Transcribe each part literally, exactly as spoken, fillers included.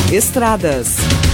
Estradas.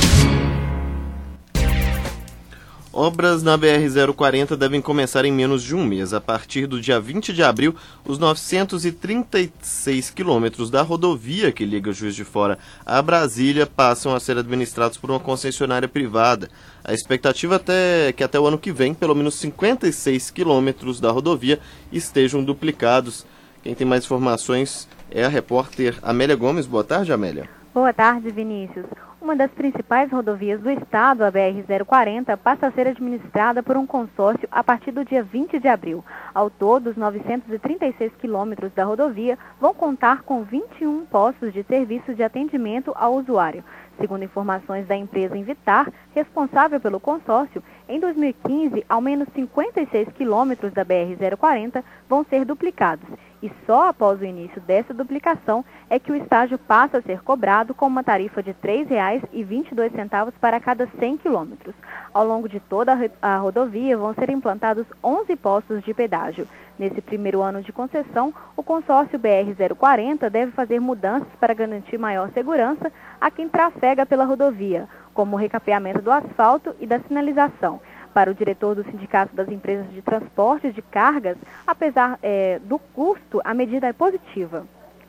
Obras na B R zero quarenta devem começar em menos de um mês. A partir do dia vinte de abril, os novecentos e trinta e seis quilômetros da rodovia que liga Juiz de Fora a Brasília passam a ser administrados por uma concessionária privada. A expectativa é que até o ano que vem, pelo menos cinquenta e seis quilômetros da rodovia estejam duplicados. Quem tem mais informações é a repórter Amélia Gomes. Boa tarde, Amélia. Boa tarde, Vinícius. Uma das principais rodovias do estado, a B R zero quarenta, passa a ser administrada por um consórcio a partir do dia vinte de abril. Ao todo, os novecentos e trinta e seis quilômetros da rodovia vão contar com vinte e um postos de serviço de atendimento ao usuário. Segundo informações da empresa Invitar, responsável pelo consórcio, em dois mil e quinze, ao menos cinquenta e seis quilômetros da B R zero quarenta vão ser duplicados. E só após o início dessa duplicação é que o estágio passa a ser cobrado com uma tarifa de três reais e vinte e dois centavos para cada cem quilômetros. Ao longo de toda a rodovia vão ser implantados onze postos de pedágio. Nesse primeiro ano de concessão, o consórcio B R zero quarenta deve fazer mudanças para garantir maior segurança a quem trafega pela rodovia, como o recapeamento do asfalto e da sinalização. Para o diretor do Sindicato das Empresas de Transporte de Cargas, apesar é, do custo, a medida é positiva.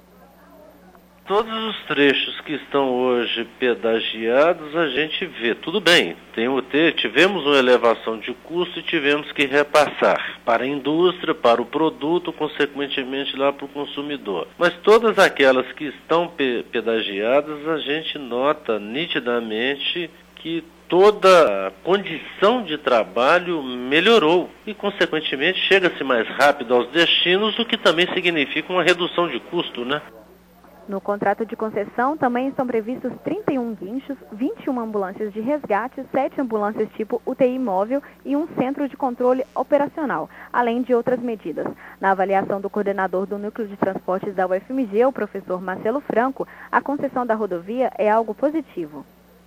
Todos os trechos que estão hoje pedagiados, a gente vê, tudo bem, tem o ter, tivemos uma elevação de custo e tivemos que repassar para a indústria, para o produto, consequentemente lá para o consumidor. Mas todas aquelas que estão pe- pedagiadas, a gente nota nitidamente que toda a condição de trabalho melhorou e, consequentemente, chega-se mais rápido aos destinos, o que também significa uma redução de custo, né? No contrato de concessão também estão previstos trinta e um guinchos, vinte e uma ambulâncias de resgate, sete ambulâncias tipo U T I móvel e um centro de controle operacional, além de outras medidas. Na avaliação do coordenador do Núcleo de Transportes da U F M G, o professor Marcelo Franco, a concessão da rodovia é algo positivo.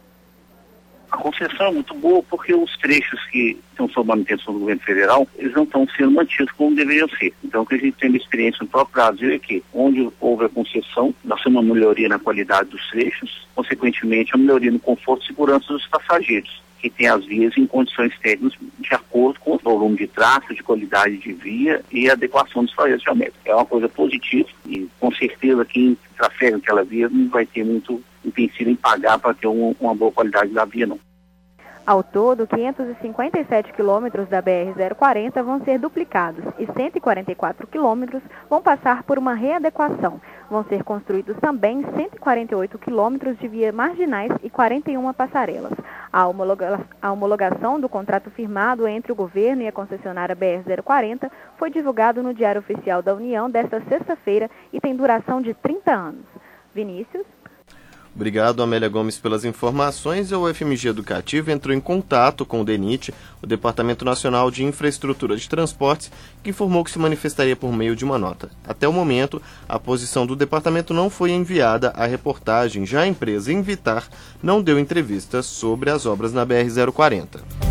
A concessão é muito boa porque os trechos que estão sob manutenção do governo federal, eles não estão sendo mantidos como deveriam ser. Então, o que a gente tem de experiência no próprio Brasil é que, onde houve a concessão, nós temos uma melhoria na qualidade dos trechos, consequentemente, uma melhoria no conforto e segurança dos passageiros, que tem as vias em condições técnicas de acordo com o volume de tráfego, de qualidade de via e adequação dos fareiros geométricos. É uma coisa positiva e, com certeza, quem trafega aquela via não vai ter muito empecilho em pagar para ter um, uma boa qualidade da via, não. Ao todo, quinhentos e cinquenta e sete quilômetros da B R zero quarenta vão ser duplicados e cento e quarenta e quatro quilômetros vão passar por uma readequação. Vão ser construídos também cento e quarenta e oito quilômetros de vias marginais e quarenta e uma passarelas. A, homologa- a homologação do contrato firmado entre o governo e a concessionária B R zero quarenta foi divulgado no Diário Oficial da União desta sexta-feira e tem duração de trinta anos. Vinícius? Obrigado, Amélia Gomes, pelas informações. A U F M G Educativa entrou em contato com o DENIT, o Departamento Nacional de Infraestrutura de Transportes, que informou que se manifestaria por meio de uma nota. Até o momento, a posição do departamento não foi enviada à reportagem. Já a empresa Invitar não deu entrevistas sobre as obras na B R zero quarenta.